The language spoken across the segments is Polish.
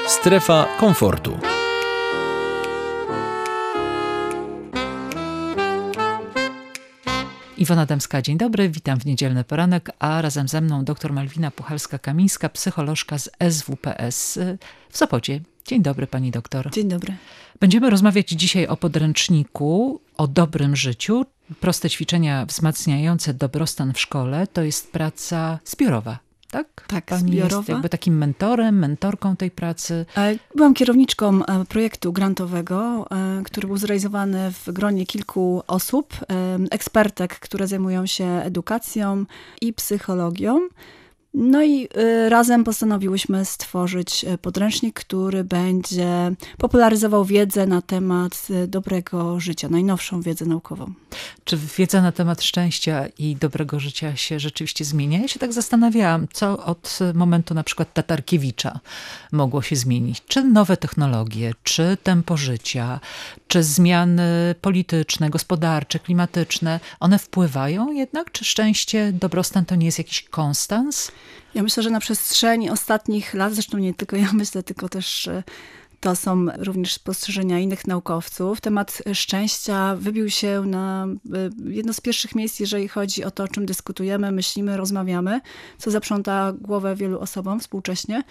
Strefa komfortu. Iwona Dębska, dzień dobry, witam w niedzielny poranek, a razem ze mną dr Malwina Puchalska-Kamińska, psycholożka z SWPS w Sopocie. Dzień dobry pani doktor. Dzień dobry. Będziemy rozmawiać dzisiaj o podręczniku, o dobrym życiu. Proste ćwiczenia wzmacniające dobrostan w szkole to jest praca zbiorowa. Tak? Tak, Pani zbiorowa. jest jakby takim mentorem, mentorką tej pracy. Byłam kierowniczką projektu grantowego, który był zrealizowany w gronie kilku osób, ekspertek, które zajmują się edukacją i psychologią. No i razem postanowiłyśmy stworzyć podręcznik, który będzie popularyzował wiedzę na temat dobrego życia, najnowszą wiedzę naukową. Czy wiedza na temat szczęścia i dobrego życia się rzeczywiście zmienia? Ja się tak zastanawiałam, co od momentu na przykład Tatarkiewicza mogło się zmienić. Czy nowe technologie, czy tempo życia, czy zmiany polityczne, gospodarcze, klimatyczne, one wpływają jednak? Czy szczęście, dobrostan to nie jest jakiś konstans? Ja myślę, że na przestrzeni ostatnich lat, zresztą nie tylko ja myślę, tylko też to są również spostrzeżenia innych naukowców, temat szczęścia wybił się na jedno z pierwszych miejsc, jeżeli chodzi o to, o czym dyskutujemy, myślimy, rozmawiamy, co zaprząta głowę wielu osobom współcześnie.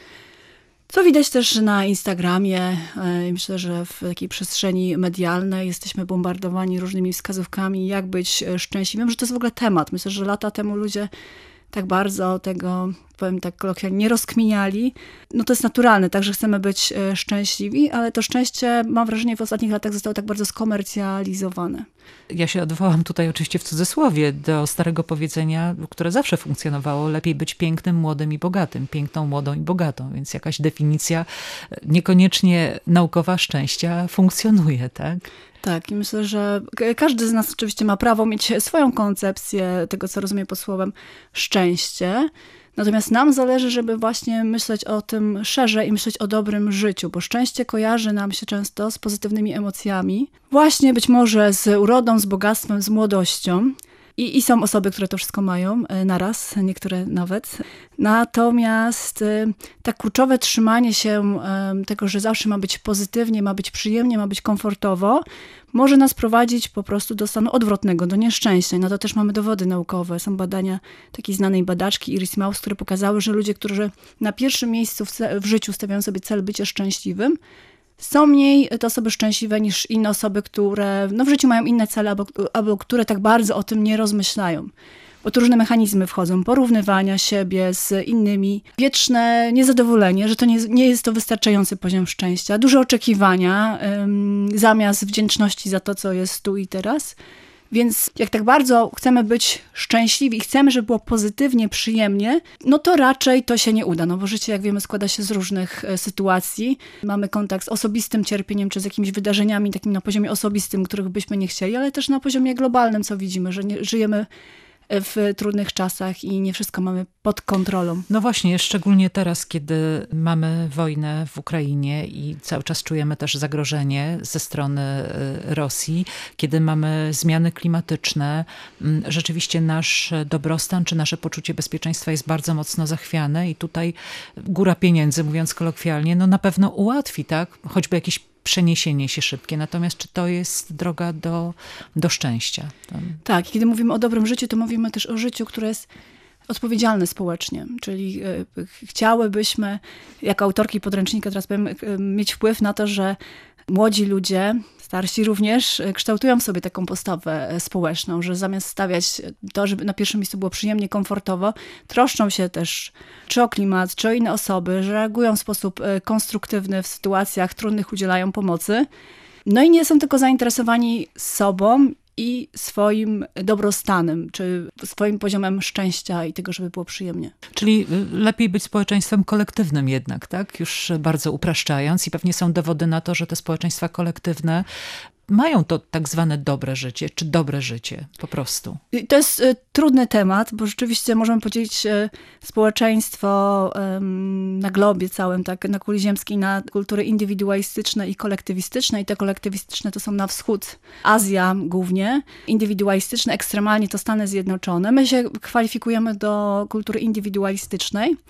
Co widać też na Instagramie. Myślę, że w takiej przestrzeni medialnej jesteśmy bombardowani różnymi wskazówkami, jak być szczęśliwym, że to jest w ogóle temat. Myślę, że lata temu ludzie tak bardzo tego, powiem tak kolokwialnie, nie rozkminiali. No to jest naturalne, tak, że chcemy być szczęśliwi, ale to szczęście, mam wrażenie, w ostatnich latach zostało tak bardzo skomercjalizowane. Ja się odwołam tutaj oczywiście w cudzysłowie do starego powiedzenia, które zawsze funkcjonowało: lepiej być pięknym, młodym i bogatym, piękną, młodą i bogatą, więc jakaś definicja niekoniecznie naukowa szczęścia funkcjonuje, tak? Tak, i myślę, że każdy z nas oczywiście ma prawo mieć swoją koncepcję tego, co rozumie pod słowem szczęście. Natomiast nam zależy, żeby właśnie myśleć o tym szerzej i myśleć o dobrym życiu, bo szczęście kojarzy nam się często z pozytywnymi emocjami. Właśnie być może z urodą, z bogactwem, z młodością. I są osoby, które to wszystko mają naraz, niektóre nawet. Natomiast tak kluczowe trzymanie się tego, że zawsze ma być pozytywnie, ma być przyjemnie, ma być komfortowo, może nas prowadzić po prostu do stanu odwrotnego, do nieszczęścia. Na to też mamy dowody naukowe. Są badania takiej znanej badaczki Iris Maus, które pokazały, że ludzie, którzy na pierwszym miejscu w życiu stawiają sobie cel bycia szczęśliwym, są mniej te osoby szczęśliwe niż inne osoby, które w życiu mają inne cele, albo które tak bardzo o tym nie rozmyślają. Bo tu różne mechanizmy wchodzą, porównywania siebie z innymi, wieczne niezadowolenie, że to nie jest to wystarczający poziom szczęścia, duże oczekiwania zamiast wdzięczności za to, co jest tu i teraz. Więc jak tak bardzo chcemy być szczęśliwi i chcemy, żeby było pozytywnie, przyjemnie, no to raczej to się nie uda, no bo życie, jak wiemy, składa się z różnych sytuacji. Mamy kontakt z osobistym cierpieniem, czy z jakimiś wydarzeniami takim na poziomie osobistym, których byśmy nie chcieli, ale też na poziomie globalnym, co widzimy, że żyjemy w trudnych czasach i nie wszystko mamy pod kontrolą. No właśnie, szczególnie teraz, kiedy mamy wojnę w Ukrainie i cały czas czujemy też zagrożenie ze strony Rosji, kiedy mamy zmiany klimatyczne, rzeczywiście nasz dobrostan czy nasze poczucie bezpieczeństwa jest bardzo mocno zachwiane i tutaj góra pieniędzy, mówiąc kolokwialnie, no na pewno ułatwi, tak? Choćby jakieś przeniesienie się szybkie. Natomiast czy to jest droga do szczęścia? Tak, kiedy mówimy o dobrym życiu, to mówimy też o życiu, które jest odpowiedzialne społecznie. Czyli chciałybyśmy, jako autorki podręcznika, teraz powiem, mieć wpływ na to, że młodzi ludzie, starsi również, kształtują w sobie taką postawę społeczną, że zamiast stawiać to, żeby na pierwszym miejscu było przyjemnie, komfortowo, troszczą się też czy o klimat, czy o inne osoby, że reagują w sposób konstruktywny w sytuacjach trudnych, udzielają pomocy. No i nie są tylko zainteresowani sobą i swoim dobrostanem, czy swoim poziomem szczęścia i tego, żeby było przyjemnie. Czyli lepiej być społeczeństwem kolektywnym jednak, tak? Już bardzo upraszczając, i pewnie są dowody na to, że te społeczeństwa kolektywne mają to tak zwane dobre życie, czy dobre życie po prostu. To jest trudny temat, bo rzeczywiście możemy podzielić społeczeństwo na globie całym, tak, na kuli ziemskiej, na kultury indywidualistyczne i kolektywistyczne. I te kolektywistyczne to są na wschód, Azja głównie. Indywidualistyczne, ekstremalnie to Stany Zjednoczone. My się kwalifikujemy do kultury indywidualistycznej.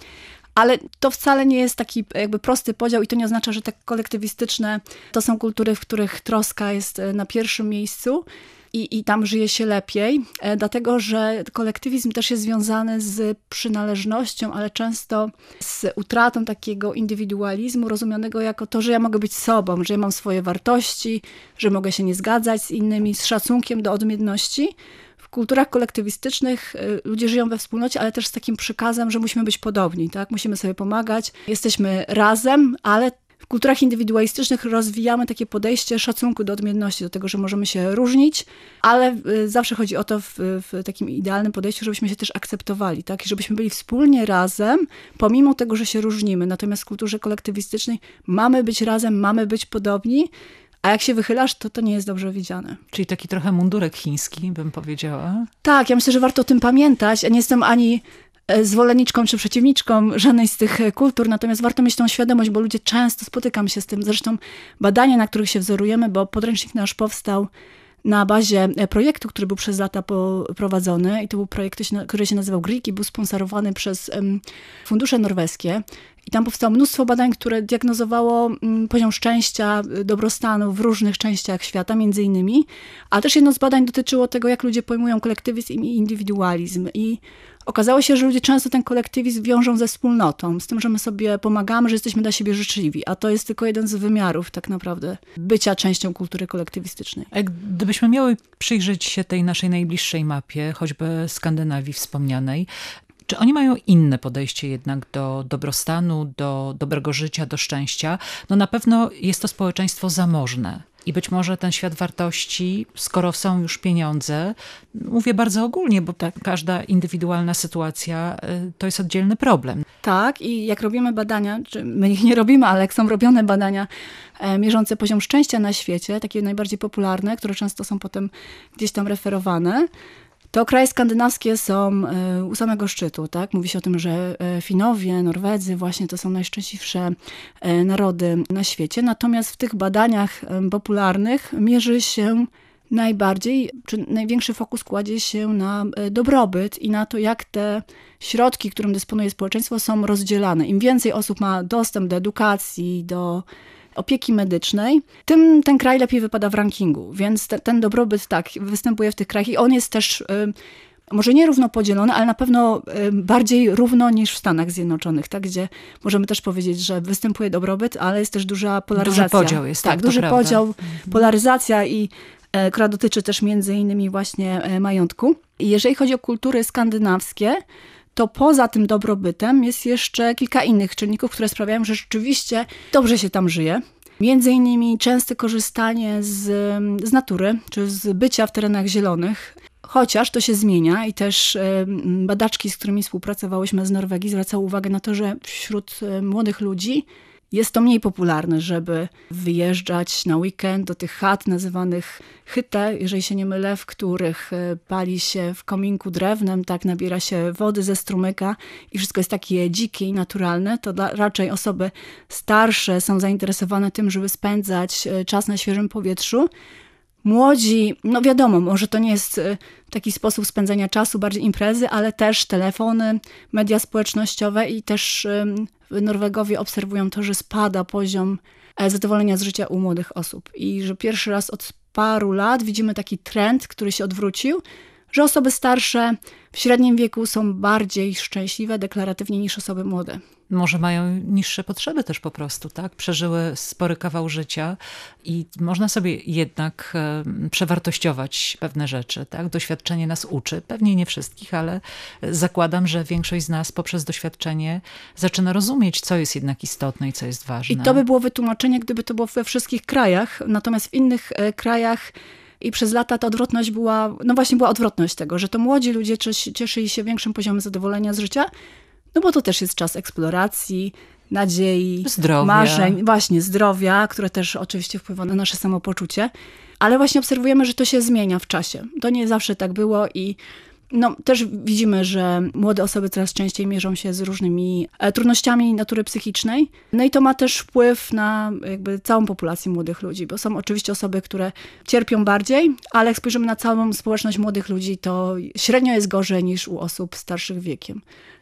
Ale to wcale nie jest taki jakby prosty podział i to nie oznacza, że te kolektywistyczne to są kultury, w których troska jest na pierwszym miejscu i tam żyje się lepiej, dlatego że kolektywizm też jest związany z przynależnością, ale często z utratą takiego indywidualizmu rozumianego jako to, że ja mogę być sobą, że ja mam swoje wartości, że mogę się nie zgadzać z innymi, z szacunkiem do odmienności. W kulturach kolektywistycznych ludzie żyją we wspólnocie, ale też z takim przekazem, że musimy być podobni, tak? Musimy sobie pomagać, jesteśmy razem, ale w kulturach indywidualistycznych rozwijamy takie podejście szacunku do odmienności, do tego, że możemy się różnić, ale zawsze chodzi o to w takim idealnym podejściu, żebyśmy się też akceptowali, tak? I żebyśmy byli wspólnie razem, pomimo tego, że się różnimy. Natomiast w kulturze kolektywistycznej mamy być razem, mamy być podobni, a jak się wychylasz, to nie jest dobrze widziane. Czyli taki trochę mundurek chiński, bym powiedziała. Tak, ja myślę, że warto o tym pamiętać. Ja nie jestem ani zwolenniczką czy przeciwniczką żadnej z tych kultur, natomiast warto mieć tą świadomość, bo ludzie często spotykam się z tym. Zresztą badania, na których się wzorujemy, bo podręcznik nasz powstał na bazie projektu, który był przez lata prowadzony i to był projekt, który się nazywał GRIK i był sponsorowany przez fundusze norweskie. I tam powstało mnóstwo badań, które diagnozowało poziom szczęścia, dobrostanu w różnych częściach świata, między innymi. A też jedno z badań dotyczyło tego, jak ludzie pojmują kolektywizm i indywidualizm. I okazało się, że ludzie często ten kolektywizm wiążą ze wspólnotą, z tym, że my sobie pomagamy, że jesteśmy dla siebie życzliwi. A to jest tylko jeden z wymiarów tak naprawdę bycia częścią kultury kolektywistycznej. A gdybyśmy miały przyjrzeć się tej naszej najbliższej mapie, choćby Skandynawii wspomnianej, czy oni mają inne podejście jednak do dobrostanu, do dobrego życia, do szczęścia? No na pewno jest to społeczeństwo zamożne. I być może ten świat wartości, skoro są już pieniądze, mówię bardzo ogólnie, bo każda indywidualna sytuacja to jest oddzielny problem. Tak, i jak robimy badania, czy my ich nie robimy, ale jak są robione badania mierzące poziom szczęścia na świecie, takie najbardziej popularne, które często są potem gdzieś tam referowane, to kraje skandynawskie są u samego szczytu, tak? Mówi się o tym, że Finowie, Norwedzy właśnie to są najszczęśliwsze narody na świecie. Natomiast w tych badaniach popularnych mierzy się najbardziej, czy największy fokus kładzie się na dobrobyt i na to, jak te środki, którym dysponuje społeczeństwo, są rozdzielane. Im więcej osób ma dostęp do edukacji, do opieki medycznej, tym ten kraj lepiej wypada w rankingu. Więc ten dobrobyt tak występuje w tych krajach i on jest też może nie równo podzielony, ale na pewno bardziej równo niż w Stanach Zjednoczonych, tak? Gdzie możemy też powiedzieć, że występuje dobrobyt, ale jest też duża polaryzacja. Duży podział jest. Tak, duży podział, polaryzacja która dotyczy też między innymi właśnie majątku. I jeżeli chodzi o kultury skandynawskie, to poza tym dobrobytem jest jeszcze kilka innych czynników, które sprawiają, że rzeczywiście dobrze się tam żyje. Między innymi częste korzystanie z natury, czy z bycia w terenach zielonych. Chociaż to się zmienia i też badaczki, z którymi współpracowałyśmy z Norwegii, zwracały uwagę na to, że wśród młodych ludzi jest to mniej popularne, żeby wyjeżdżać na weekend do tych chat nazywanych hytte, jeżeli się nie mylę, w których pali się w kominku drewnem, tak nabiera się wody ze strumyka i wszystko jest takie dzikie i naturalne, to raczej osoby starsze są zainteresowane tym, żeby spędzać czas na świeżym powietrzu. Młodzi, no wiadomo, może to nie jest taki sposób spędzania czasu, bardziej imprezy, ale też telefony, media społecznościowe i też Norwegowie obserwują to, że spada poziom zadowolenia z życia u młodych osób i że pierwszy raz od paru lat widzimy taki trend, który się odwrócił, że osoby starsze w średnim wieku są bardziej szczęśliwe deklaratywnie niż osoby młode. Może mają niższe potrzeby też po prostu, tak? Przeżyły spory kawał życia i można sobie jednak przewartościować pewne rzeczy, tak? Doświadczenie nas uczy, pewnie nie wszystkich, ale zakładam, że większość z nas poprzez doświadczenie zaczyna rozumieć, co jest jednak istotne i co jest ważne. I to by było wytłumaczenie, gdyby to było we wszystkich krajach, natomiast w innych krajach i przez lata ta odwrotność była odwrotność tego, że to młodzi ludzie cieszyli się większym poziomem zadowolenia z życia, no bo to też jest czas eksploracji, nadziei, zdrowia. Marzeń, właśnie zdrowia, które też oczywiście wpływa na nasze samopoczucie. Ale właśnie obserwujemy, że to się zmienia w czasie. To nie zawsze tak było i też widzimy, że młode osoby coraz częściej mierzą się z różnymi trudnościami natury psychicznej. No i to ma też wpływ na jakby całą populację młodych ludzi, bo są oczywiście osoby, które cierpią bardziej, ale jak spojrzymy na całą społeczność młodych ludzi, to średnio jest gorzej niż u osób starszych wiekiem.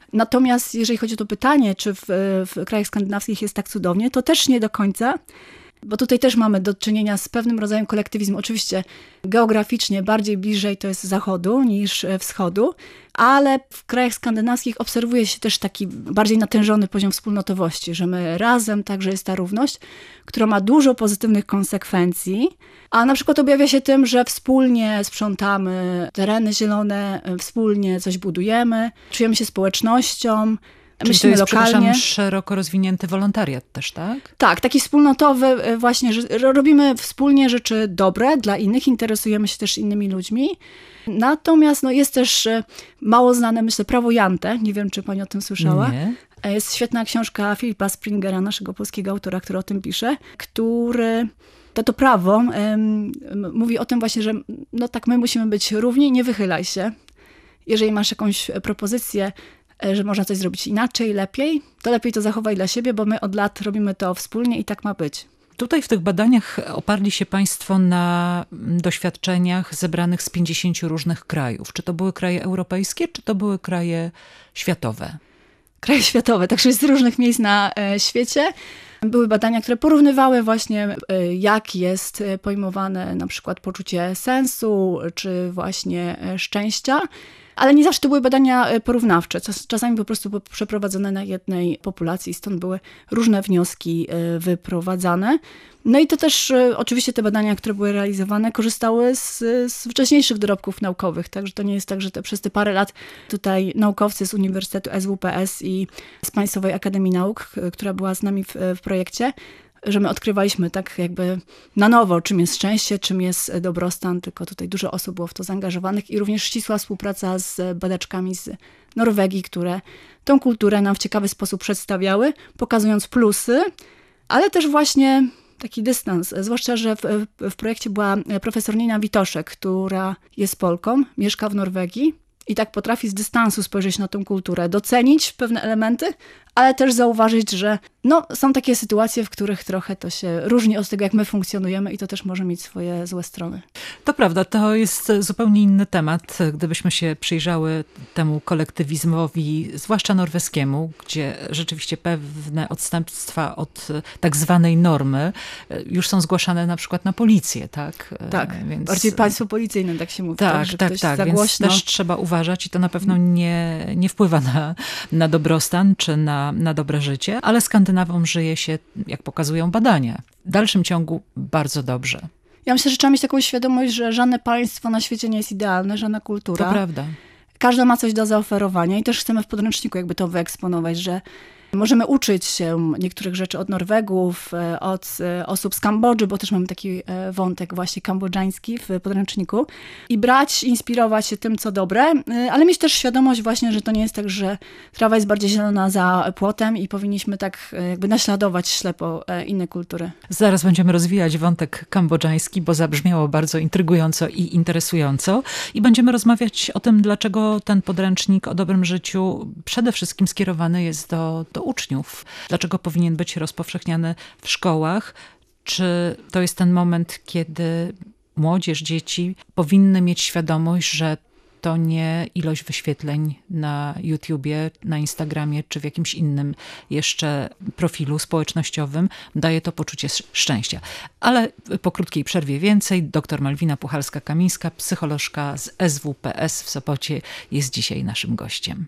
Natomiast jeżeli chodzi o to pytanie, czy w krajach skandynawskich jest tak cudownie, to też nie do końca. Bo tutaj też mamy do czynienia z pewnym rodzajem kolektywizmu. Oczywiście geograficznie bardziej bliżej to jest zachodu niż wschodu, ale w krajach skandynawskich obserwuje się też taki bardziej natężony poziom wspólnotowości, że my razem, także jest ta równość, która ma dużo pozytywnych konsekwencji, a na przykład objawia się tym, że wspólnie sprzątamy tereny zielone, wspólnie coś budujemy, czujemy się społecznością, Czyli myślimy to jest, lokalnie. szeroko rozwinięty wolontariat też, tak? Tak, taki wspólnotowy właśnie, że robimy wspólnie rzeczy dobre dla innych, interesujemy się też innymi ludźmi. Natomiast jest też mało znane, myślę, prawo Jante. Nie wiem, czy pani o tym słyszała. Nie. Jest świetna książka Filipa Springera, naszego polskiego autora, który o tym pisze, który to prawo mówi o tym właśnie, że tak my musimy być równi, nie wychylaj się. Jeżeli masz jakąś propozycję, że można coś zrobić inaczej, lepiej, to lepiej to zachowaj dla siebie, bo my od lat robimy to wspólnie i tak ma być. Tutaj w tych badaniach oparli się państwo na doświadczeniach zebranych z 50 różnych krajów. Czy to były kraje europejskie, czy to były kraje światowe? Kraje światowe, także z różnych miejsc na świecie. Były badania, które porównywały właśnie, jak jest pojmowane na przykład poczucie sensu, czy właśnie szczęścia. Ale nie zawsze to były badania porównawcze, czasami po prostu przeprowadzone na jednej populacji, stąd były różne wnioski wyprowadzane. No i to też oczywiście te badania, które były realizowane, korzystały z wcześniejszych dorobków naukowych, także to nie jest tak, że przez te parę lat tutaj naukowcy z Uniwersytetu SWPS i z Państwowej Akademii Nauk, która była z nami w projekcie, że my odkrywaliśmy tak jakby na nowo, czym jest szczęście, czym jest dobrostan, tylko tutaj dużo osób było w to zaangażowanych i również ścisła współpraca z badaczkami z Norwegii, które tą kulturę nam w ciekawy sposób przedstawiały, pokazując plusy, ale też właśnie taki dystans, zwłaszcza, że w projekcie była profesor Nina Witoszek, która jest Polką, mieszka w Norwegii i tak potrafi z dystansu spojrzeć na tą kulturę, docenić pewne elementy, ale też zauważyć, że są takie sytuacje, w których trochę to się różni od tego, jak my funkcjonujemy i to też może mieć swoje złe strony. To prawda, to jest zupełnie inny temat. Gdybyśmy się przyjrzały temu kolektywizmowi, zwłaszcza norweskiemu, gdzie rzeczywiście pewne odstępstwa od tak zwanej normy już są zgłaszane na przykład na policję, tak? Tak, więc bardziej państwo policyjne, tak się mówi. Tak, że tak, ktoś tak. za Więc głośno. też trzeba uważać i to na pewno nie wpływa na dobrostan czy na dobre życie, ale Skandynawom żyje się, jak pokazują badania, w dalszym ciągu bardzo dobrze. Ja myślę, że trzeba mieć taką świadomość, że żadne państwo na świecie nie jest idealne, żadna kultura. To prawda. Każda ma coś do zaoferowania i też chcemy w podręczniku jakby to wyeksponować, że możemy uczyć się niektórych rzeczy od Norwegów, od osób z Kambodży, bo też mamy taki wątek właśnie kambodżański w podręczniku i brać, inspirować się tym, co dobre, ale mieć też świadomość właśnie, że to nie jest tak, że trawa jest bardziej zielona za płotem i powinniśmy tak jakby naśladować ślepo inne kultury. Zaraz będziemy rozwijać wątek kambodżański, bo zabrzmiało bardzo intrygująco i interesująco i będziemy rozmawiać o tym, dlaczego ten podręcznik o dobrym życiu przede wszystkim skierowany jest do uczniów. Dlaczego powinien być rozpowszechniany w szkołach? Czy to jest ten moment, kiedy młodzież, dzieci powinny mieć świadomość, że to nie ilość wyświetleń na YouTubie, na Instagramie czy w jakimś innym jeszcze profilu społecznościowym daje to poczucie szczęścia. Ale po krótkiej przerwie więcej. Dr Malwina Puchalska-Kamińska, psycholożka z SWPS w Sopocie, jest dzisiaj naszym gościem.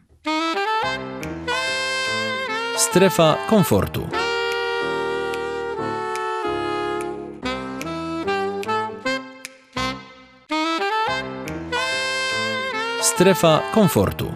Strefa komfortu. Strefa komfortu.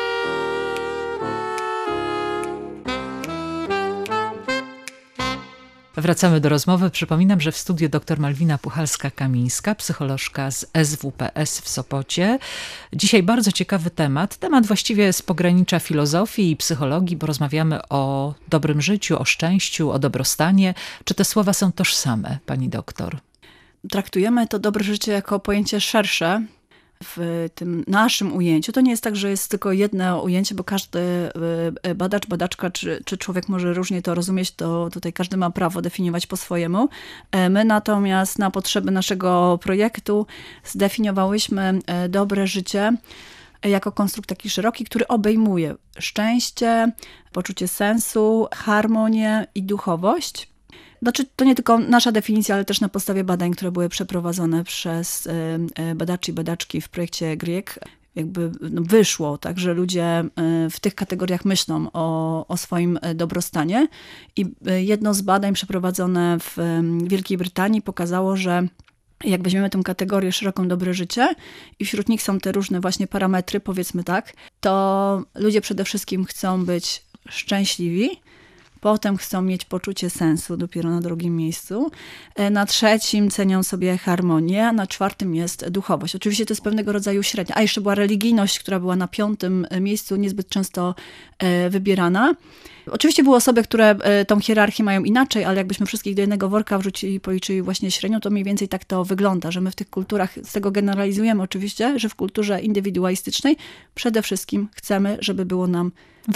Wracamy do rozmowy. Przypominam, że w studiu dr Malwina Puchalska-Kamińska, psycholożka z SWPS w Sopocie. Dzisiaj bardzo ciekawy temat właściwie z pogranicza filozofii i psychologii, bo rozmawiamy o dobrym życiu, o szczęściu, o dobrostanie. Czy te słowa są tożsame, pani doktor? Traktujemy to dobre życie jako pojęcie szersze. W tym naszym ujęciu. To nie jest tak, że jest tylko jedno ujęcie, bo każdy badacz, badaczka czy człowiek może różnie to rozumieć, to tutaj każdy ma prawo definiować po swojemu. My natomiast na potrzeby naszego projektu zdefiniowałyśmy dobre życie jako konstrukt taki szeroki, który obejmuje szczęście, poczucie sensu, harmonię i duchowość. Znaczy, to nie tylko nasza definicja, ale też na podstawie badań, które były przeprowadzone przez badaczy i badaczki w projekcie GRIEK, jakby wyszło, tak, że ludzie w tych kategoriach myślą o swoim dobrostanie. I jedno z badań przeprowadzone w Wielkiej Brytanii pokazało, że jak weźmiemy tę kategorię szeroką dobre życie i wśród nich są te różne właśnie parametry, powiedzmy tak, to ludzie przede wszystkim chcą być szczęśliwi, potem chcą mieć poczucie sensu, dopiero na drugim miejscu. Na trzecim cenią sobie harmonię, a na czwartym jest duchowość. Oczywiście to jest pewnego rodzaju średnia. A jeszcze była religijność, która była na 5. miejscu, niezbyt często wybierana. Oczywiście były osoby, które tą hierarchię mają inaczej, ale jakbyśmy wszystkich do jednego worka wrzucili i policzyli właśnie średnią, to mniej więcej tak to wygląda, że my w tych kulturach, z tego generalizujemy oczywiście, że w kulturze indywidualistycznej przede wszystkim chcemy, żeby było nam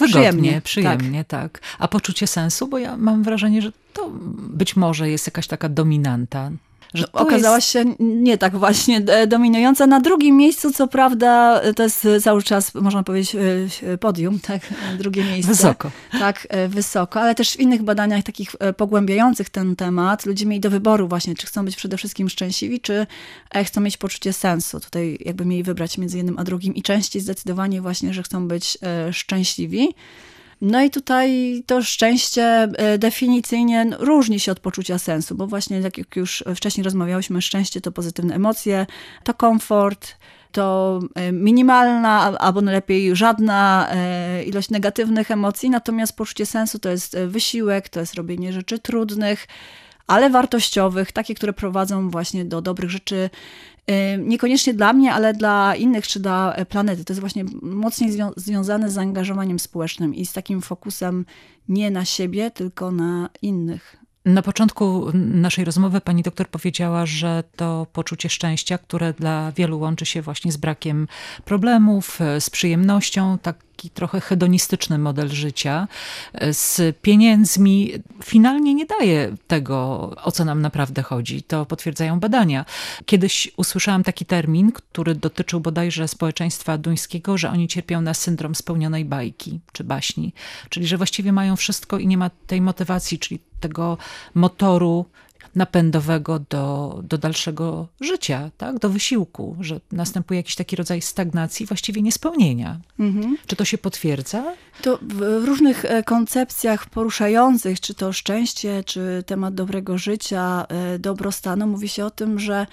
przyjemnie, tak. A poczucie sensu, bo ja mam wrażenie, że to być może jest jakaś taka dominanta. Że okazała się nie tak właśnie dominująca. Na drugim miejscu, co prawda, to jest cały czas, można powiedzieć, podium, tak? Drugie miejsce. Wysoko. Tak, wysoko, ale też w innych badaniach takich pogłębiających ten temat ludzie mieli do wyboru właśnie, czy chcą być przede wszystkim szczęśliwi, czy chcą mieć poczucie sensu. Tutaj jakby mieli wybrać między jednym a drugim i częściej zdecydowanie właśnie, że chcą być szczęśliwi. No i tutaj to szczęście definicyjnie różni się od poczucia sensu, bo właśnie tak jak już wcześniej rozmawiałyśmy, szczęście to pozytywne emocje, to komfort, to minimalna albo najlepiej żadna ilość negatywnych emocji, natomiast poczucie sensu to jest wysiłek, to jest robienie rzeczy trudnych, ale wartościowych, takie, które prowadzą właśnie do dobrych rzeczy, niekoniecznie dla mnie, ale dla innych, czy dla planety. To jest właśnie mocniej związane z zaangażowaniem społecznym i z takim fokusem nie na siebie, tylko na innych. Na początku naszej rozmowy pani doktor powiedziała, że to poczucie szczęścia, które dla wielu łączy się właśnie z brakiem problemów, z przyjemnością, taki trochę hedonistyczny model życia, z pieniędzmi, finalnie nie daje tego, o co nam naprawdę chodzi. To potwierdzają badania. Kiedyś usłyszałam taki termin, który dotyczył bodajże społeczeństwa duńskiego, że oni cierpią na syndrom spełnionej bajki czy baśni. Czyli, że właściwie mają wszystko i nie ma tej motywacji, czyli tego motoru napędowego do dalszego życia, tak? Do wysiłku, że następuje jakiś taki rodzaj stagnacji, właściwie niespełnienia. Mhm. Czy to się potwierdza? To w różnych koncepcjach poruszających, czy to szczęście, czy temat dobrego życia, dobrostanu, mówi się o tym, że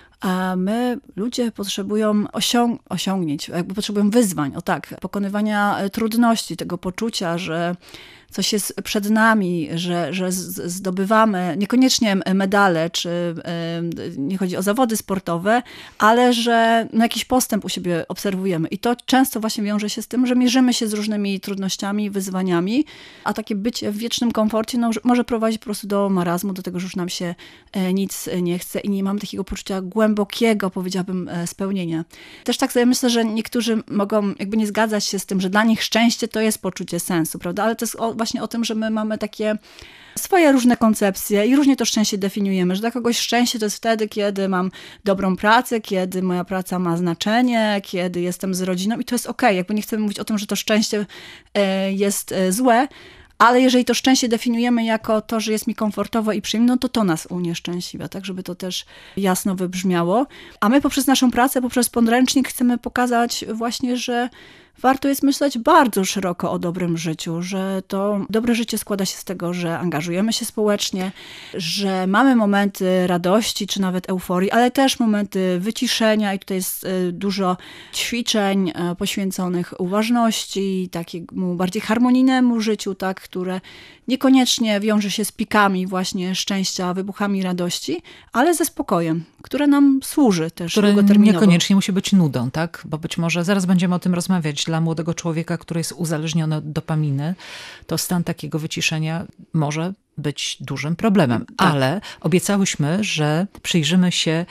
a my, ludzie, potrzebują osiągnięć, jakby potrzebują wyzwań, pokonywania trudności, tego poczucia, że coś jest przed nami, że zdobywamy niekoniecznie medale, czy nie chodzi o zawody sportowe, ale że jakiś postęp u siebie obserwujemy. I to często właśnie wiąże się z tym, że mierzymy się z różnymi trudnościami, wyzwaniami, a takie bycie w wiecznym komforcie może prowadzić po prostu do marazmu, do tego, że już nam się nic nie chce i nie mamy takiego poczucia głębokiego, powiedziałabym, spełnienia. Też tak sobie myślę, że niektórzy mogą jakby nie zgadzać się z tym, że dla nich szczęście to jest poczucie sensu, prawda? Ale to jest właśnie o tym, że my mamy takie swoje różne koncepcje i różnie to szczęście definiujemy, że dla kogoś szczęście to jest wtedy, kiedy mam dobrą pracę, kiedy moja praca ma znaczenie, kiedy jestem z rodziną i to jest okej. Jakby nie chcemy mówić o tym, że to szczęście jest złe, ale jeżeli to szczęście definiujemy jako to, że jest mi komfortowo i przyjemne, no to nas unieszczęśliwia, tak, żeby to też jasno wybrzmiało. A my poprzez naszą pracę, poprzez podręcznik chcemy pokazać właśnie, że warto jest myśleć bardzo szeroko o dobrym życiu, że to dobre życie składa się z tego, że angażujemy się społecznie, że mamy momenty radości czy nawet euforii, ale też momenty wyciszenia i tutaj jest dużo ćwiczeń poświęconych uważności, takiemu bardziej harmonijnemu życiu, tak, które niekoniecznie wiąże się z pikami właśnie szczęścia, wybuchami radości, ale ze spokojem, które nam służy też długoterminowo. Niekoniecznie musi być nudą, tak? Bo być może zaraz będziemy o tym rozmawiać. Dla młodego człowieka, który jest uzależniony od dopaminy, to stan takiego wyciszenia może być dużym problemem. Tak. Ale obiecałyśmy, że przyjrzymy się,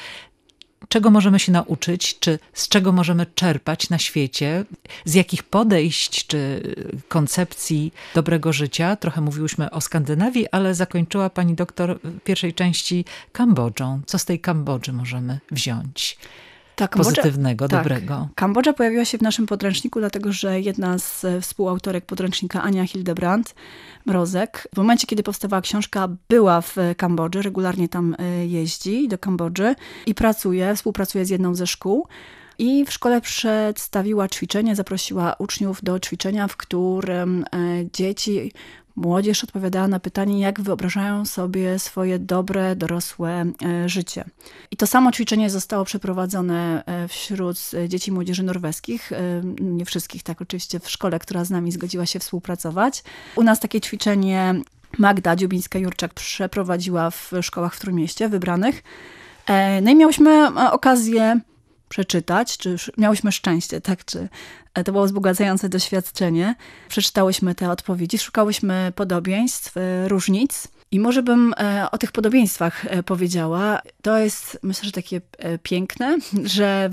czego możemy się nauczyć, czy z czego możemy czerpać na świecie, z jakich podejść czy koncepcji dobrego życia. Trochę mówiłyśmy o Skandynawii, ale zakończyła pani doktor w pierwszej części Kambodżą. Co z tej Kambodży możemy wziąć? Tak, pozytywnego, dobrego. Kambodża pojawiła się w naszym podręczniku, dlatego że jedna z współautorek podręcznika, Ania Hildebrand Mrozek, w momencie, kiedy powstawała książka, była w Kambodży, regularnie tam jeździ do Kambodży i współpracuje z jedną ze szkół. I w szkole przedstawiła ćwiczenie, zaprosiła uczniów do ćwiczenia, w którym młodzież odpowiadała na pytanie, jak wyobrażają sobie swoje dobre, dorosłe życie. I to samo ćwiczenie zostało przeprowadzone wśród dzieci i młodzieży norweskich. Nie wszystkich, tak oczywiście, w szkole, która z nami zgodziła się współpracować. U nas takie ćwiczenie Magda Dziubińska-Jurczak przeprowadziła w szkołach w Trójmieście, wybranych. No i miałyśmy okazję przeczytać, czy miałyśmy szczęście, tak, czy to było wzbogacające doświadczenie. Przeczytałyśmy te odpowiedzi, szukałyśmy podobieństw, różnic i może bym o tych podobieństwach powiedziała. To jest, myślę, że takie piękne, że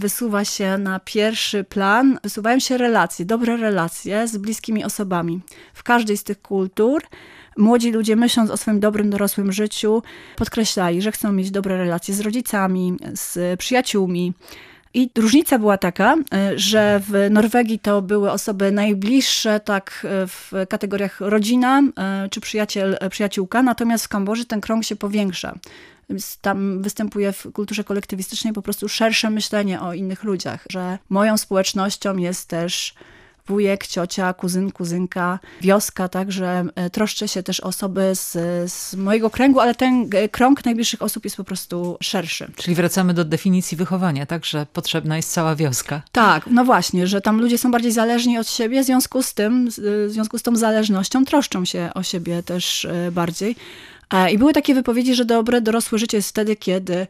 wysuwają się relacje, dobre relacje z bliskimi osobami. W każdej z tych kultur młodzi ludzie, myśląc o swoim dobrym, dorosłym życiu, podkreślali, że chcą mieć dobre relacje z rodzicami, z przyjaciółmi. I różnica była taka, że w Norwegii to były osoby najbliższe, tak w kategoriach rodzina czy przyjaciel, przyjaciółka, natomiast w Kambodży ten krąg się powiększa. Tam występuje w kulturze kolektywistycznej po prostu szersze myślenie o innych ludziach, że moją społecznością jest też wujek, ciocia, kuzyn, kuzynka, wioska, także troszczę się też o osoby z mojego kręgu, ale ten krąg najbliższych osób jest po prostu szerszy. Czyli wracamy do definicji wychowania, tak, że potrzebna jest cała wioska. Tak, no właśnie, że tam ludzie są bardziej zależni od siebie, w związku z tą zależnością troszczą się o siebie też bardziej. I były takie wypowiedzi, że dobre, dorosłe życie jest wtedy, kiedy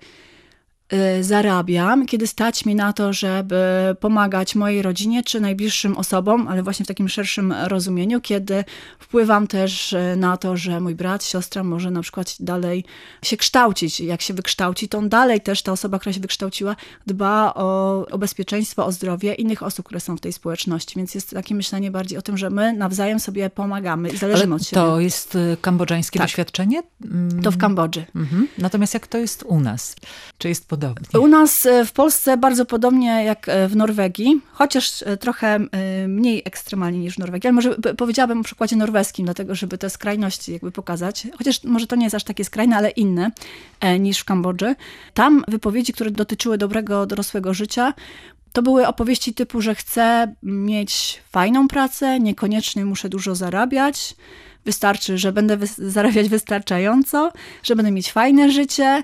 zarabiam, kiedy stać mi na to, żeby pomagać mojej rodzinie czy najbliższym osobom, ale właśnie w takim szerszym rozumieniu, kiedy wpływam też na to, że mój brat, siostra może na przykład dalej się kształcić. Jak się wykształci, to on dalej też, ta osoba, która się wykształciła, dba o bezpieczeństwo, o zdrowie innych osób, które są w tej społeczności. Więc jest takie myślenie bardziej o tym, że my nawzajem sobie pomagamy i zależymy od siebie. To jest kambodżańskie doświadczenie? To w Kambodży. Mhm. Natomiast jak to jest u nas? Czy jest podobnie? U nas w Polsce bardzo podobnie jak w Norwegii, chociaż trochę mniej ekstremalnie niż w Norwegii, ale może powiedziałabym o przykładzie norweskim, dlatego żeby te skrajności jakby pokazać, chociaż może to nie jest aż takie skrajne, ale inne niż w Kambodży. Tam wypowiedzi, które dotyczyły dobrego, dorosłego życia, to były opowieści typu, że chcę mieć fajną pracę, niekoniecznie muszę dużo zarabiać, wystarczy, że będę zarabiać wystarczająco, że będę mieć fajne życie,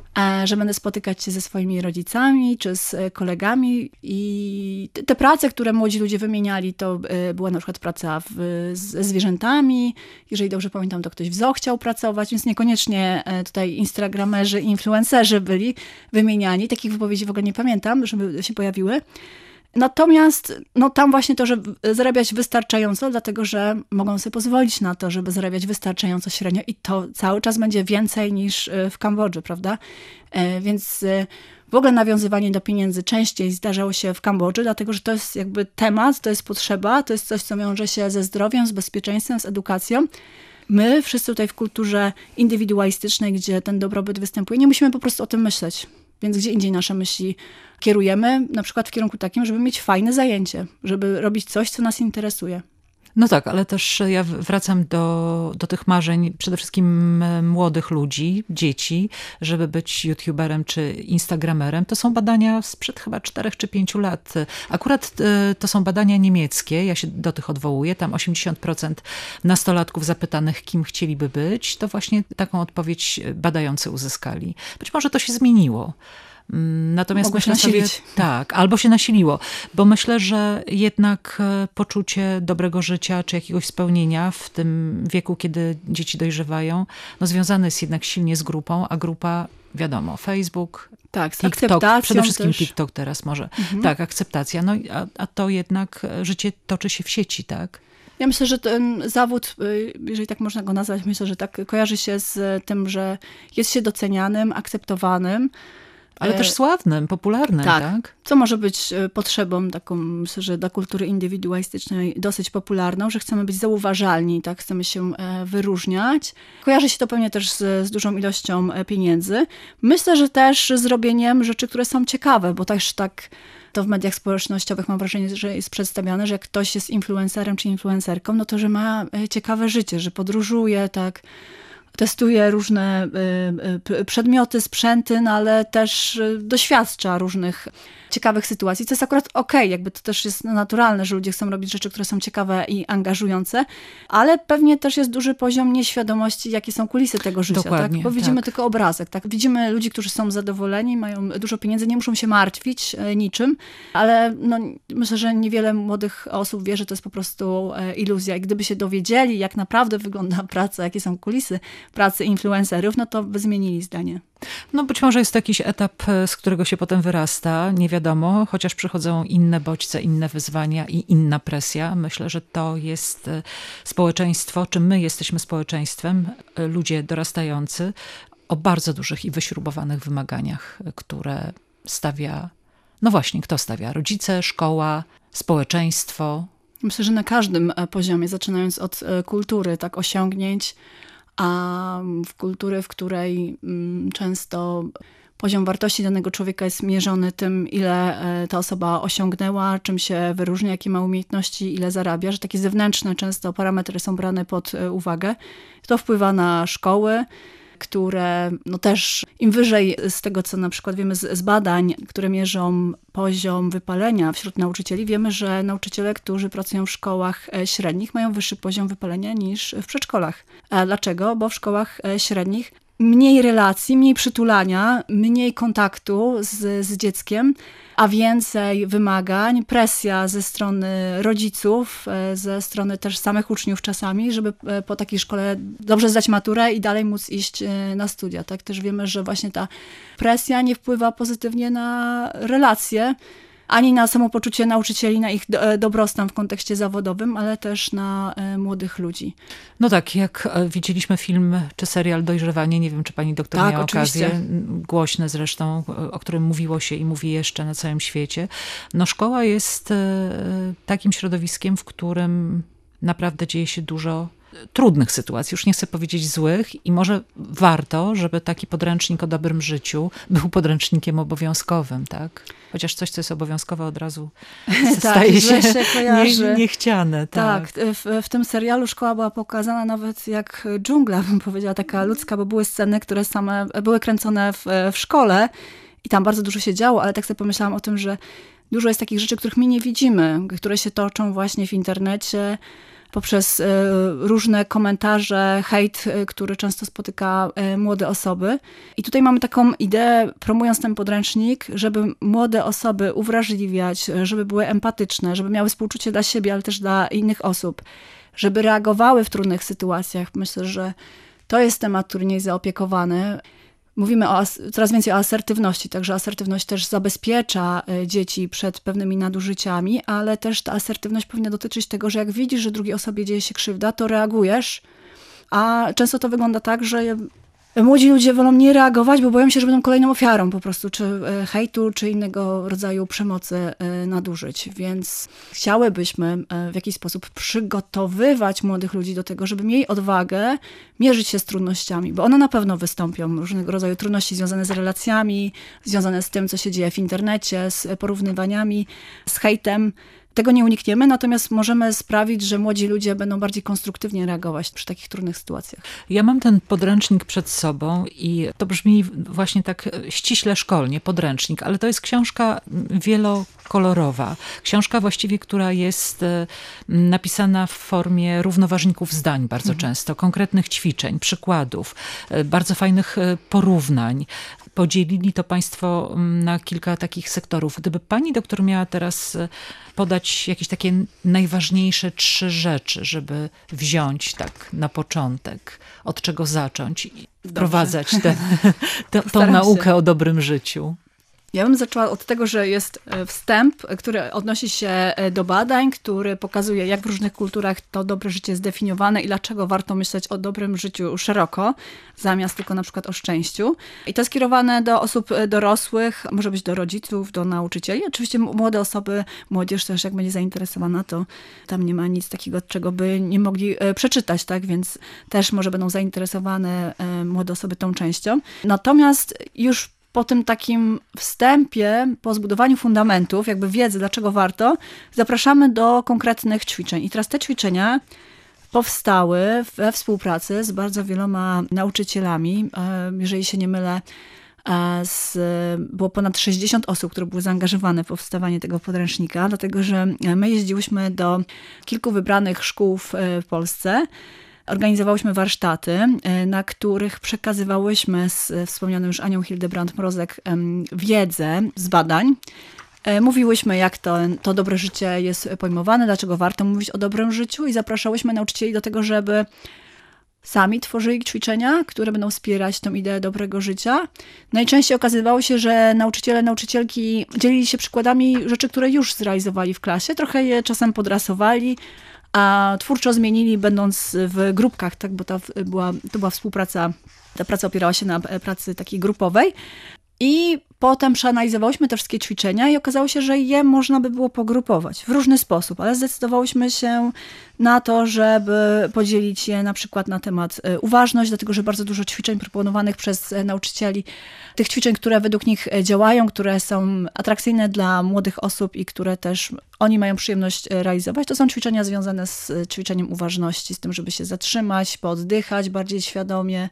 że będę spotykać się ze swoimi rodzicami czy z kolegami i te prace, które młodzi ludzie wymieniali, to była na przykład praca ze zwierzętami. Jeżeli dobrze pamiętam, to ktoś w zoo chciał pracować, więc niekoniecznie tutaj instagramerzy, influencerzy byli wymieniani. Takich wypowiedzi w ogóle nie pamiętam, żeby się pojawiły. Natomiast tam właśnie to, że zarabiać wystarczająco, dlatego że mogą sobie pozwolić na to, żeby zarabiać wystarczająco średnio i to cały czas będzie więcej niż w Kambodży, prawda? Więc w ogóle nawiązywanie do pieniędzy częściej zdarzało się w Kambodży, dlatego że to jest jakby temat, to jest potrzeba, to jest coś, co wiąże się ze zdrowiem, z bezpieczeństwem, z edukacją. My wszyscy tutaj w kulturze indywidualistycznej, gdzie ten dobrobyt występuje, nie musimy po prostu o tym myśleć. Więc gdzie indziej nasze myśli kierujemy, na przykład w kierunku takim, żeby mieć fajne zajęcie, żeby robić coś, co nas interesuje. No tak, ale też ja wracam do tych marzeń przede wszystkim młodych ludzi, dzieci, żeby być youtuberem czy instagramerem. To są badania sprzed chyba 4 czy 5 lat. Akurat to są badania niemieckie, ja się do tych odwołuję. Tam 80% nastolatków zapytanych, kim chcieliby być, to właśnie taką odpowiedź badający uzyskali. Być może to się zmieniło. Natomiast myślę sobie, tak, albo się nasiliło, bo myślę, że jednak poczucie dobrego życia czy jakiegoś spełnienia w tym wieku, kiedy dzieci dojrzewają, związane jest jednak silnie z grupą, a grupa, wiadomo, Facebook, tak, TikTok, przede wszystkim też. TikTok teraz może, tak, akceptacja, a to jednak życie toczy się w sieci, tak? Ja myślę, że ten zawód, jeżeli tak można go nazwać, myślę, że tak kojarzy się z tym, że jest się docenianym, akceptowanym, Ale też sławnym, popularnym, tak? Co może być potrzebą taką, myślę, że dla kultury indywidualistycznej dosyć popularną, że chcemy być zauważalni, tak? Chcemy się wyróżniać. Kojarzy się to pewnie też z dużą ilością pieniędzy. Myślę, że też z robieniem rzeczy, które są ciekawe, bo też tak to w mediach społecznościowych mam wrażenie, że jest przedstawiane, że jak ktoś jest influencerem czy influencerką, no to, że ma ciekawe życie, że podróżuje, tak, testuje różne przedmioty, sprzęty, no ale też doświadcza różnych ciekawych sytuacji, co jest akurat okej, jakby to też jest naturalne, że ludzie chcą robić rzeczy, które są ciekawe i angażujące, ale pewnie też jest duży poziom nieświadomości, jakie są kulisy tego życia, Dokładnie, tak? Bo widzimy tak. tylko obrazek, tak? Widzimy ludzi, którzy są zadowoleni, mają dużo pieniędzy, nie muszą się martwić niczym, ale no, myślę, że niewiele młodych osób wie, że to jest po prostu iluzja i gdyby się dowiedzieli, jak naprawdę wygląda praca, jakie są kulisy pracy influencerów, no to by zmienili zdanie. No być może jest to jakiś etap, z którego się potem wyrasta, nie wiadomo, chociaż przychodzą inne bodźce, inne wyzwania i inna presja. Myślę, że to jest społeczeństwo, czy my jesteśmy społeczeństwem, ludzie dorastający, o bardzo dużych i wyśrubowanych wymaganiach, które stawia, no właśnie, kto stawia? Rodzice, szkoła, społeczeństwo. Myślę, że na każdym poziomie, zaczynając od kultury, tak, osiągnięć, a w kultury, w której często poziom wartości danego człowieka jest mierzony tym, ile ta osoba osiągnęła, czym się wyróżnia, jakie ma umiejętności, ile zarabia, że takie zewnętrzne często parametry są brane pod uwagę. To wpływa na szkoły, które no też im wyżej z tego, co na przykład wiemy z badań, które mierzą poziom wypalenia wśród nauczycieli, wiemy, że nauczyciele, którzy pracują w szkołach średnich, mają wyższy poziom wypalenia niż w przedszkolach. A dlaczego? Bo w szkołach średnich mniej relacji, mniej przytulania, mniej kontaktu z dzieckiem, a więcej wymagań, presja ze strony rodziców, ze strony też samych uczniów czasami, żeby po takiej szkole dobrze zdać maturę i dalej móc iść na studia. Tak też wiemy, że właśnie ta presja nie wpływa pozytywnie na relacje, ani na samopoczucie nauczycieli, na ich dobrostan w kontekście zawodowym, ale też na młodych ludzi. No tak, jak widzieliśmy film czy serial Dojrzewanie, nie wiem, czy pani doktor miała okazję, głośne zresztą, o którym mówiło się i mówi jeszcze na całym świecie. No szkoła jest takim środowiskiem, w którym naprawdę dzieje się dużo trudnych sytuacji, już nie chcę powiedzieć złych i może warto, żeby taki podręcznik o dobrym życiu był podręcznikiem obowiązkowym, tak? Chociaż coś, co jest obowiązkowe od razu staje się niechciane. Tak, w tym serialu szkoła była pokazana nawet jak dżungla, bym powiedziała, taka ludzka, bo były sceny, które same były kręcone w szkole i tam bardzo dużo się działo, ale tak sobie pomyślałam o tym, że dużo jest takich rzeczy, których my nie widzimy, które się toczą właśnie w internecie, poprzez różne komentarze, hejt, który często spotyka młode osoby. I tutaj mamy taką ideę, promując ten podręcznik, żeby młode osoby uwrażliwiać, żeby były empatyczne, żeby miały współczucie dla siebie, ale też dla innych osób, żeby reagowały w trudnych sytuacjach. Myślę, że to jest temat, który nie jest zaopiekowany. Mówimy coraz więcej o asertywności, także asertywność też zabezpiecza dzieci przed pewnymi nadużyciami, ale też ta asertywność powinna dotyczyć tego, że jak widzisz, że drugiej osobie dzieje się krzywda, to reagujesz, a często to wygląda tak, że młodzi ludzie wolą nie reagować, bo boją się, że będą kolejną ofiarą po prostu, czy hejtu, czy innego rodzaju przemocy, nadużyć. Więc chciałybyśmy w jakiś sposób przygotowywać młodych ludzi do tego, żeby mieli odwagę mierzyć się z trudnościami, bo one na pewno wystąpią. Różnego rodzaju trudności związane z relacjami, związane z tym, co się dzieje w internecie, z porównywaniami, z hejtem. Tego nie unikniemy, natomiast możemy sprawić, że młodzi ludzie będą bardziej konstruktywnie reagować przy takich trudnych sytuacjach. Ja mam ten podręcznik przed sobą i to brzmi właśnie tak ściśle szkolnie, podręcznik, ale to jest książka wielokolorowa. Książka właściwie, która jest napisana w formie równoważników zdań bardzo często, konkretnych ćwiczeń, przykładów, bardzo fajnych porównań. Podzielili to państwo na kilka takich sektorów. Gdyby pani doktor miała teraz podać jakieś takie najważniejsze 3 rzeczy, żeby wziąć tak na początek, od czego zacząć i wprowadzać tą naukę o dobrym życiu. Ja bym zaczęła od tego, że jest wstęp, który odnosi się do badań, który pokazuje, jak w różnych kulturach to dobre życie jest zdefiniowane i dlaczego warto myśleć o dobrym życiu szeroko, zamiast tylko na przykład o szczęściu. I to jest skierowane do osób dorosłych, może być do rodziców, do nauczycieli. Oczywiście młode osoby, młodzież też jak będzie zainteresowana, to tam nie ma nic takiego, czego by nie mogli przeczytać, tak? Więc też może będą zainteresowane młode osoby tą częścią. Natomiast już po tym takim wstępie, po zbudowaniu fundamentów, jakby wiedzy, dlaczego warto, zapraszamy do konkretnych ćwiczeń. I teraz te ćwiczenia powstały we współpracy z bardzo wieloma nauczycielami. Jeżeli się nie mylę, było ponad 60 osób, które były zaangażowane w powstawanie tego podręcznika, dlatego że my jeździłyśmy do kilku wybranych szkół w Polsce. Organizowałyśmy warsztaty, na których przekazywałyśmy z wspomnianą już Anią Hildebrand-Mrozek wiedzę z badań. Mówiłyśmy, jak to dobre życie jest pojmowane, dlaczego warto mówić o dobrym życiu i zapraszałyśmy nauczycieli do tego, żeby sami tworzyli ćwiczenia, które będą wspierać tą ideę dobrego życia. Najczęściej okazywało się, że nauczyciele, nauczycielki dzielili się przykładami rzeczy, które już zrealizowali w klasie, trochę je czasem podrasowali, a twórczo zmienili, będąc w grupkach, tak, bo to była współpraca, ta praca opierała się na pracy takiej grupowej. I potem przeanalizowałyśmy te wszystkie ćwiczenia i okazało się, że je można by było pogrupować w różny sposób, ale zdecydowałyśmy się na to, żeby podzielić je na przykład na temat uważność, dlatego że bardzo dużo ćwiczeń proponowanych przez nauczycieli, tych ćwiczeń, które według nich działają, które są atrakcyjne dla młodych osób i które też oni mają przyjemność realizować, to są ćwiczenia związane z ćwiczeniem uważności, z tym, żeby się zatrzymać, pooddychać bardziej świadomie.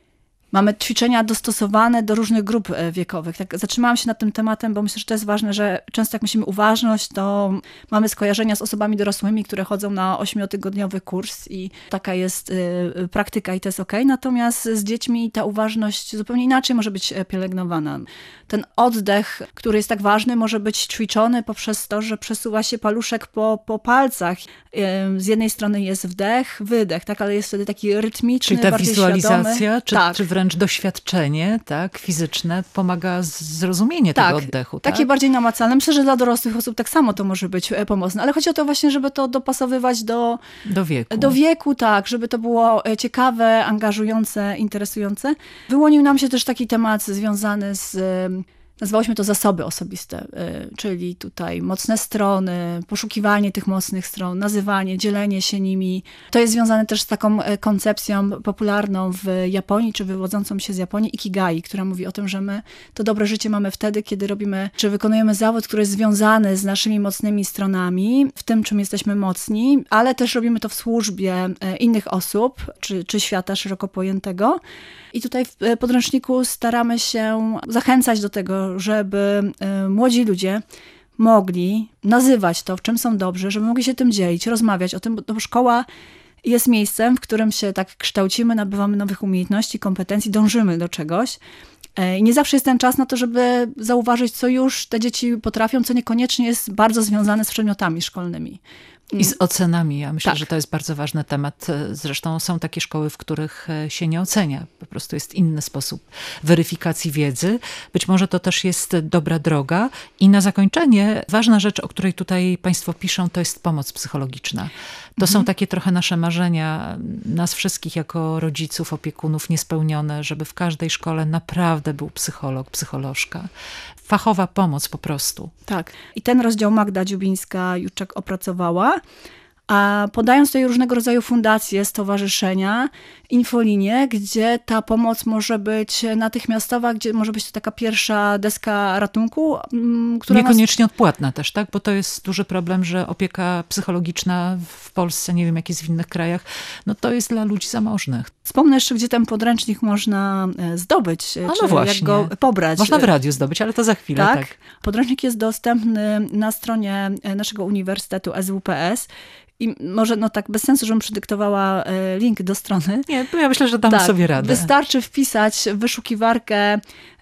Mamy ćwiczenia dostosowane do różnych grup wiekowych. Tak, zatrzymałam się nad tym tematem, bo myślę, że to jest ważne, że często jak myślimy uważność, to mamy skojarzenia z osobami dorosłymi, które chodzą na 8-tygodniowy kurs i taka jest praktyka i to jest okej. Natomiast z dziećmi ta uważność zupełnie inaczej może być pielęgnowana. Ten oddech, który jest tak ważny, może być ćwiczony poprzez to, że przesuwa się paluszek po palcach. Z jednej strony jest wdech, wydech, tak, ale jest wtedy taki rytmiczny, czyli ta bardziej wizualizacja, świadomy. czy wręcz doświadczenie, tak, fizyczne pomaga zrozumienie tego oddechu. Tak, takie bardziej namacalne. Myślę, że dla dorosłych osób tak samo to może być pomocne, ale chodzi o to właśnie, żeby to dopasowywać do wieku. Do wieku, tak, żeby to było ciekawe, angażujące, interesujące. Wyłonił nam się też taki temat związany z... Nazwałyśmy to zasoby osobiste, czyli tutaj mocne strony, poszukiwanie tych mocnych stron, nazywanie, dzielenie się nimi. To jest związane też z taką koncepcją popularną w Japonii, czy wywodzącą się z Japonii, ikigai, która mówi o tym, że my to dobre życie mamy wtedy, kiedy robimy, czy wykonujemy zawód, który jest związany z naszymi mocnymi stronami, w tym, czym jesteśmy mocni, ale też robimy to w służbie innych osób, czy świata szeroko pojętego. I tutaj w podręczniku staramy się zachęcać do tego, żeby młodzi ludzie mogli nazywać to, w czym są dobrzy, żeby mogli się tym dzielić, rozmawiać o tym, bo szkoła jest miejscem, w którym się tak kształcimy, nabywamy nowych umiejętności, kompetencji, dążymy do czegoś. I nie zawsze jest ten czas na to, żeby zauważyć, co już te dzieci potrafią, co niekoniecznie jest bardzo związane z przedmiotami szkolnymi. I z ocenami. Ja myślę, tak, że to jest bardzo ważny temat. Zresztą są takie szkoły, w których się nie ocenia. Po prostu jest inny sposób weryfikacji wiedzy. Być może to też jest dobra droga. I na zakończenie ważna rzecz, o której tutaj Państwo piszą, to jest pomoc psychologiczna. To są takie trochę nasze marzenia, nas wszystkich jako rodziców, opiekunów niespełnione, żeby w każdej szkole naprawdę był psycholog, psycholożka. Fachowa pomoc po prostu. Tak. I ten rozdział Magda Dziubińska-Juczek opracowała, a podając tutaj różnego rodzaju fundacje, stowarzyszenia, infolinie, gdzie ta pomoc może być natychmiastowa, gdzie może być to taka pierwsza deska ratunku, która niekoniecznie odpłatna też, tak? Bo to jest duży problem, że opieka psychologiczna w Polsce, nie wiem jak jest w innych krajach, no to jest dla ludzi zamożnych. Wspomnę jeszcze, gdzie ten podręcznik można zdobyć, no właśnie. Jak go pobrać. Można w radiu zdobyć, ale to za chwilę. Tak. Podręcznik jest dostępny na stronie naszego Uniwersytetu SWPS. I może tak bez sensu, żebym przedyktowała link do strony. Nie, ja myślę, że damy sobie radę. Wystarczy wpisać w wyszukiwarkę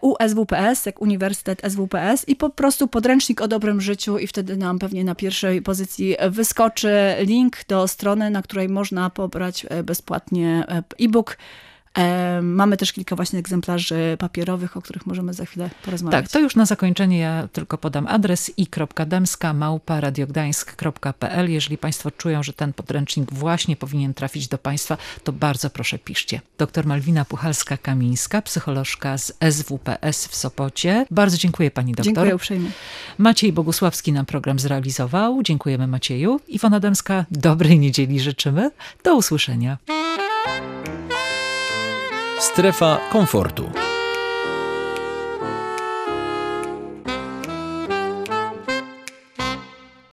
USWPS, jak Uniwersytet SWPS i po prostu podręcznik o dobrym życiu i wtedy nam pewnie na pierwszej pozycji wyskoczy link do strony, na której można pobrać bezpłatnie e-book Mamy też kilka właśnie egzemplarzy papierowych, o których możemy za chwilę porozmawiać. Tak, to już na zakończenie ja tylko podam adres i.demska@radiogdańsk.pl. Jeżeli Państwo czują, że ten podręcznik właśnie powinien trafić do Państwa, to bardzo proszę piszcie. Dr Malwina Puchalska-Kamińska, psycholożka z SWPS w Sopocie. Bardzo dziękuję pani doktor. Dziękuję uprzejmie. Maciej Bogusławski nam program zrealizował. Dziękujemy Macieju. Iwona Dębska, dobrej niedzieli życzymy. Do usłyszenia. Strefa komfortu.